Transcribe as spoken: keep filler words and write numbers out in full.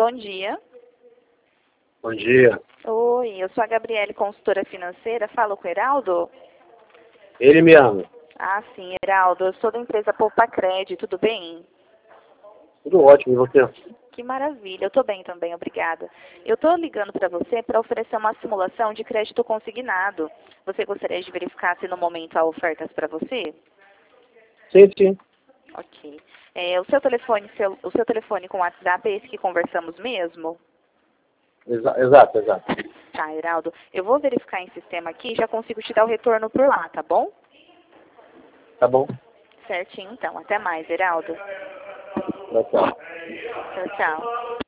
bom dia. Bom dia. Oi, eu sou a Gabriele, consultora financeira. Falo com o Heraldo? Ele me ama. Ah, sim, Heraldo. Eu sou da empresa Poupa Cred, tudo bem? Tudo ótimo, e você? Que maravilha, eu estou bem também, obrigada. Eu estou ligando para você para oferecer uma simulação de crédito consignado. Você gostaria de verificar se no momento há ofertas para você? Sim, sim. Ok. É, o seu telefone, seu, o seu telefone com WhatsApp é esse que conversamos mesmo? Exa exato, exato. Tá, Heraldo. Eu vou verificar em sistema aqui e já consigo te dar o retorno por lá, tá bom? Tá bom? Certinho, então. Até mais, Heraldo. Tchau, tchau. Tchau, tchau.